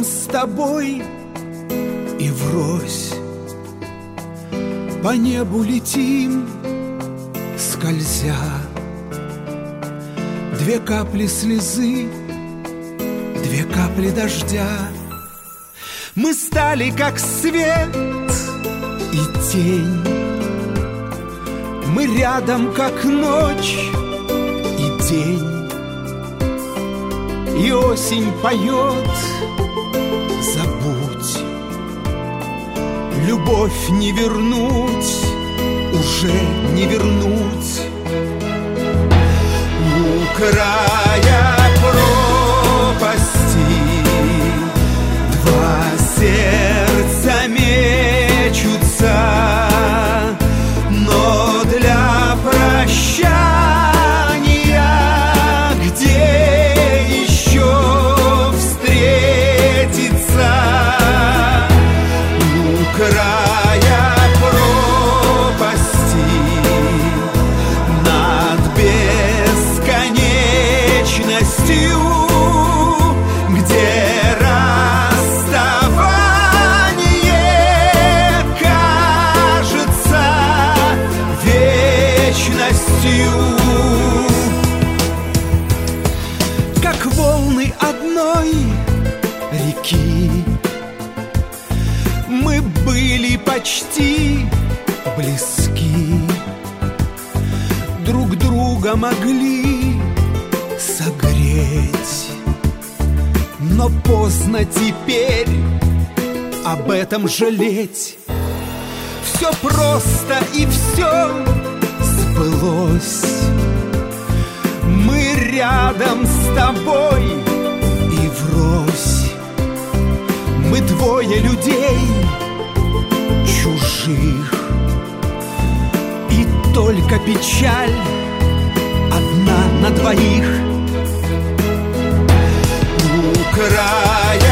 с тобой и врозь по небу летим, скользя. Две капли слезы, две капли дождя. Мы стали как свет и тень. Мы рядом как ночь и день. И осень поет: забудь, любовь не вернуть, уже не вернуть. У края пропасти два сердца мечутся, но для прощания где еще встретиться? У края пропасти над бесконечностью, где расставание кажется вечностью. Как волны одной реки мы были почти близки, друг друга могли согреть, но поздно теперь об этом жалеть. Все просто и все сбылось. Мы рядом с тобой и врозь. Мы двое людей чужих, и только печаль одна на двоих. У края